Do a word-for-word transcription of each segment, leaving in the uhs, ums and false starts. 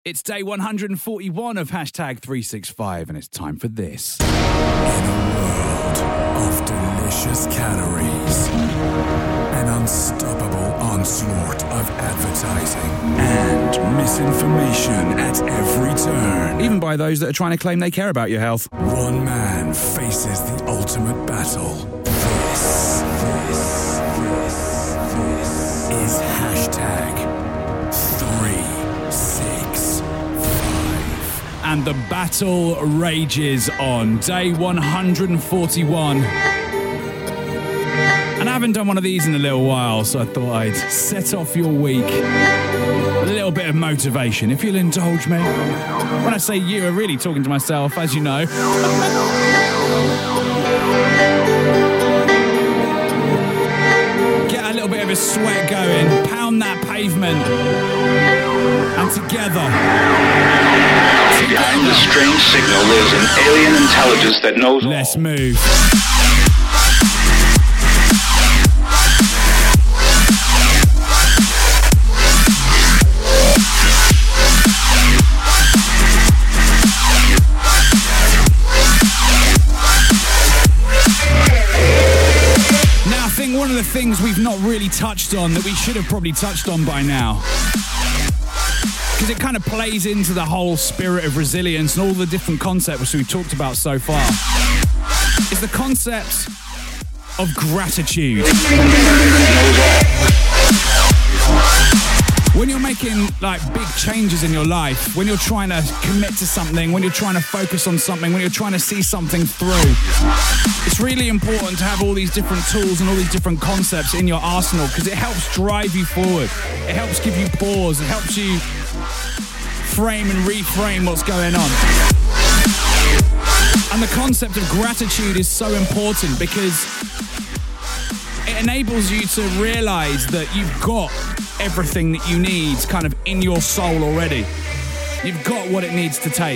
It's day one hundred forty-one of hashtag three sixty-five, and it's time for this. In a world of delicious calories, an unstoppable onslaught of advertising, and misinformation at every turn. Even by those that are trying to claim they care about your health. One man faces the ultimate battle. This, this, this, this is hashtag three sixty-five. And the battle rages on. Day one hundred forty-one. And I haven't done one of these in a little while, so I thought I'd set off your week with a little bit of motivation, if you'll indulge me. When I say you, I'm really talking to myself, as you know. Get a little bit of a sweat going, pound that pavement, and together... Behind this strange signal lives an alien intelligence that knows all. Let's move. Now, I think one of the things we've not really touched on that we should have probably touched on by now, because it kind of plays into the whole spirit of resilience and all the different concepts we've talked about so far, is the concept of gratitude. When you're making like big changes in your life, when you're trying to commit to something, when you're trying to focus on something, when you're trying to see something through, it's really important to have all these different tools and all these different concepts in your arsenal, because it helps drive you forward. It helps give you pause. It helps you frame and reframe what's going on. And the concept of gratitude is so important because it enables you to realize that you've got everything that you need kind of in your soul already. You've got what it needs to take.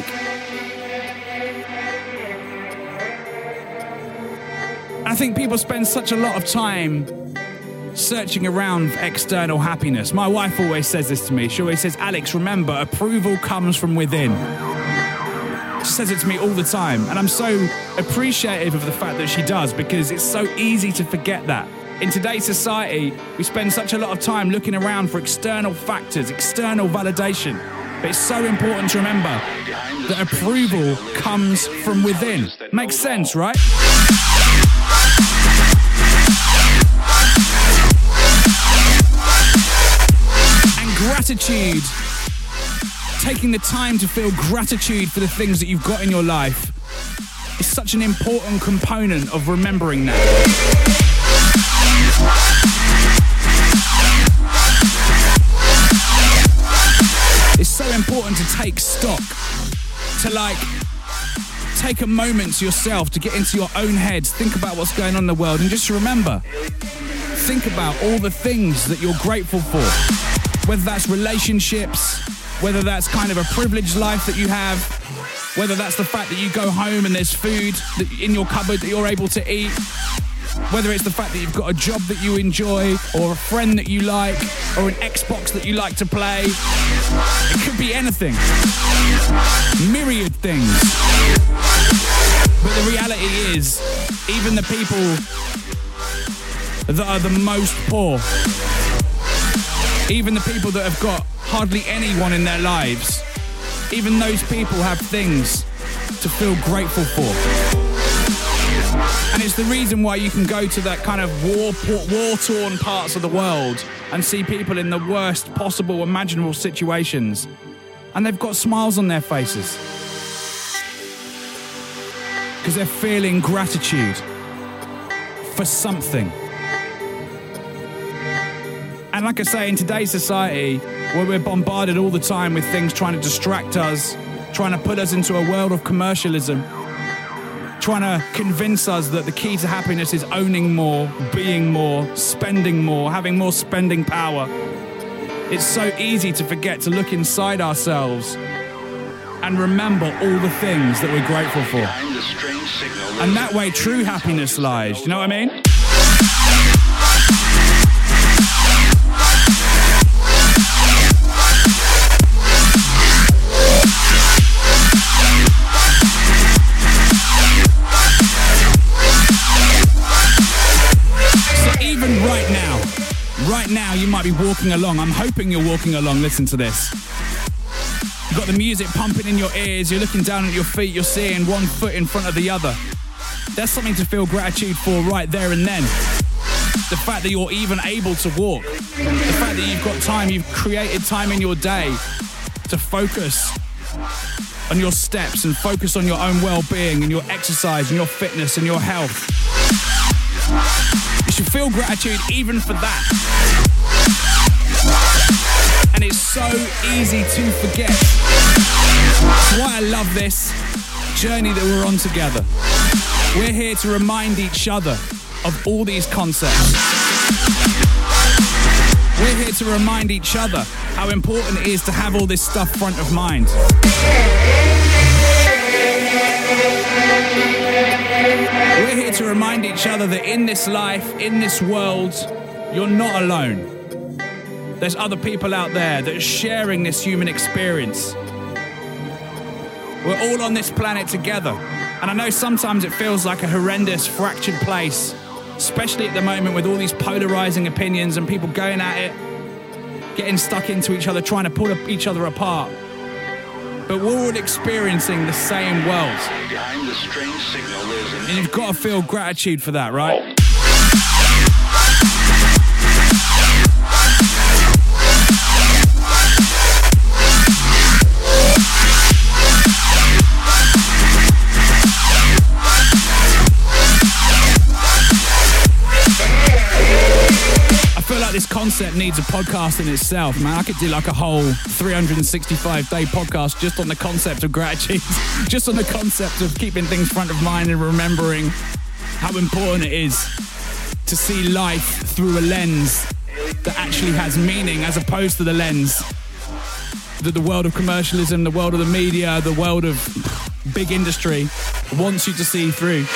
I think people spend such a lot of time searching around for external happiness. My wife always says this to me. She always says, Alex, remember, approval comes from within. She says it to me all the time. And I'm so appreciative of the fact that she does, because it's so easy to forget that. In today's society, we spend such a lot of time looking around for external factors, external validation. But it's so important to remember that approval comes from within. Makes sense, right? Gratitude, taking the time to feel gratitude for the things that you've got in your life, is such an important component of remembering that. It's so important to take stock, to like take a moment to yourself, to get into your own head, think about what's going on in the world, and just remember, think about all the things that you're grateful for. Whether that's relationships, whether that's kind of a privileged life that you have, whether that's the fact that you go home and there's food in your cupboard that you're able to eat, whether it's the fact that you've got a job that you enjoy, or a friend that you like, or an Xbox that you like to play. It could be anything. Myriad things. But the reality is, even the people that are the most poor, even the people that have got hardly anyone in their lives, even those people have things to feel grateful for. And it's the reason why you can go to that kind of war, war-torn parts of the world and see people in the worst possible imaginable situations, and they've got smiles on their faces because they're feeling gratitude for something. And like I say, in today's society, where we're bombarded all the time with things trying to distract us, trying to put us into a world of commercialism, trying to convince us that the key to happiness is owning more, being more, spending more, having more spending power, it's so easy to forget to look inside ourselves and remember all the things that we're grateful for. And that way, true happiness lies. Do you know what I mean? be walking along. I'm hoping you're walking along. Listen to this. You've got the music pumping in your ears. You're looking down at your feet. You're seeing one foot in front of the other. There's something to feel gratitude for right there and then. The fact that you're even able to walk. The fact that you've got time. You've created time in your day to focus on your steps and focus on your own well-being and your exercise and your fitness and your health. You should feel gratitude even for that. And it's so easy to forget. That's why I love this journey that we're on together. We're here to remind each other of all these concepts. We're here to remind each other how important it is to have all this stuff front of mind. We're here to remind each other that in this life, in this world, you're not alone. There's other people out there that are sharing this human experience. We're all on this planet together. And I know sometimes it feels like a horrendous, fractured place, especially at the moment with all these polarizing opinions and people going at it, getting stuck into each other, trying to pull each other apart. But we're all experiencing the same world. Behind the strange signal is an... And you've got to feel gratitude for that, right? Oh. I feel like this concept needs a podcast in itself, man. I could do like a whole three hundred sixty-five day podcast just on the concept of gratitude, just on the concept of keeping things front of mind and remembering how important it is to see life through a lens that actually has meaning, as opposed to the lens that the world of commercialism, the world of the media, the world of big industry wants you to see through.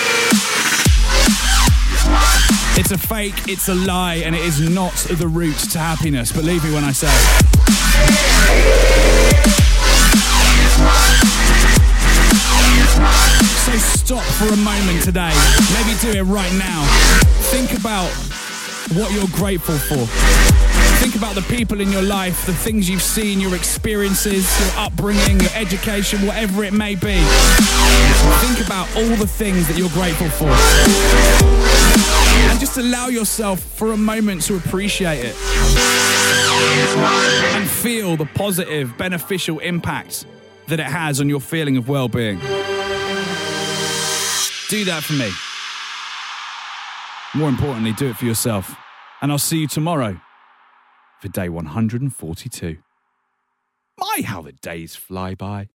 It's a fake, it's a lie, and it is not the route to happiness. Believe me when I say it. So stop for a moment today. Maybe do it right now. Think about what you're grateful for. Think about the people in your life, the things you've seen, your experiences, your upbringing, your education, whatever it may be. Think about all the things that you're grateful for. And just allow yourself for a moment to appreciate it. And feel the positive, beneficial impact that it has on your feeling of well-being. Do that for me. More importantly, do it for yourself. And I'll see you tomorrow for day one hundred forty-two. My, how the days fly by.